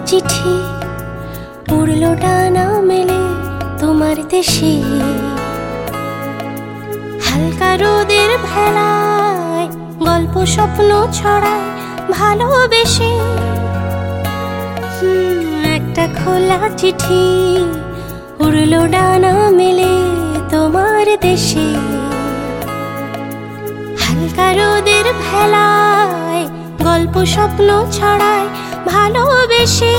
চিঠি উড়লো ডানা মেলে তোমার দেশে। হালকা রোদের ভেলায় গল্প স্বপ্ন ছড়ায় ভালোবেসে। একটা খোলা চিঠি উড়লো ডানা মেলে তোমার দেশে। হালকা রোদের ভেলায় গল্প স্বপ্ন ছড়ায় ভালোবেসে।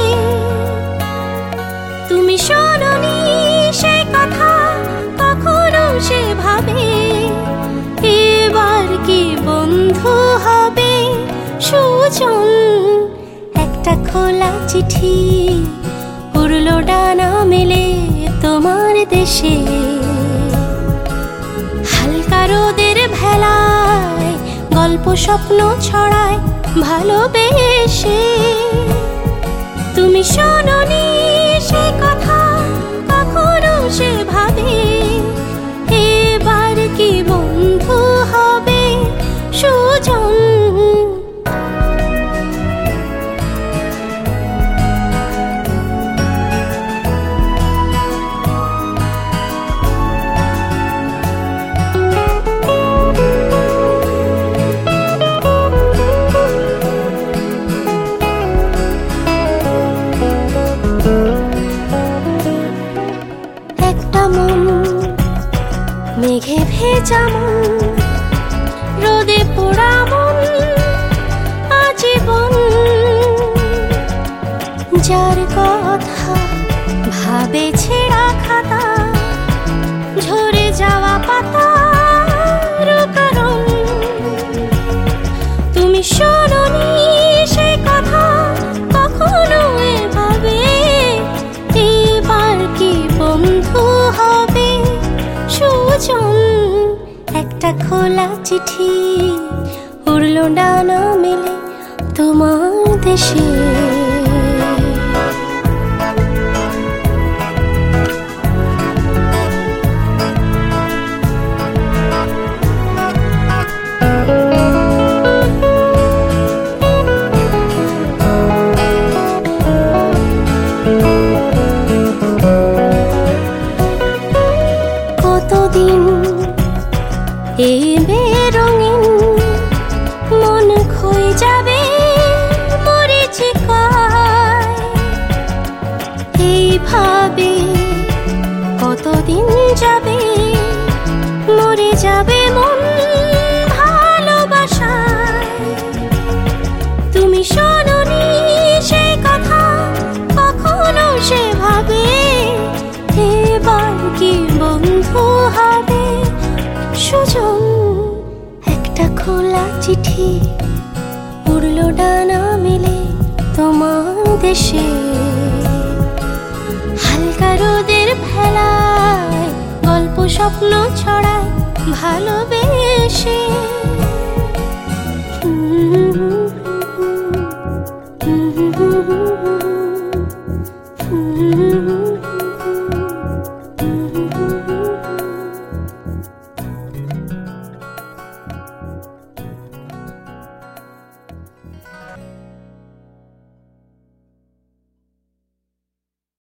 তুমি শোনোনি সে কথা কখনো সেভাবে, এবার কি বন্ধু হবে সুজন। একটা খোলা চিঠি উড়লো ডানা মেলে তোমার দেশে। হালকা রোদের ভেলায় গল্প স্বপ্ন ছড়ায় ভালোবেসে। তুমি শোনোনি সে কথা কখনো সেভাবে, এবার কি বন্ধু হবে সুজন। মেঘে ভেজা মন, রোদে পোড়া মন আজীবন। যার কথা ভাবে ছেঁড়া খাতা, ঝরে যাওয়া পাতার কারণ। তুমি শোনোনি সে কথা কখনো এভাবে, এবার কি বন্ধু হবে সুজন। একটা খোলা চিঠি উড়লো ডানা মেলে তোমার দেশে। কতদিন এই বেরঙিন মন ক্ষয়ে যাবে মরীচিকায়। এইভাবে কতদিন যাবে, মরে যাবে মন ভালোবাসায়। তুমি শোনোনি সে কথা কখনো সেভাবে, এবার কি বন্ধু হবে সুজন। একটা খোলা চিঠি উড়লো ডানা মেলে তোমার দেশে। হালকা রোদের ভেলায় গল্প স্বপ্ন ছড়ায় ভালোবেসে।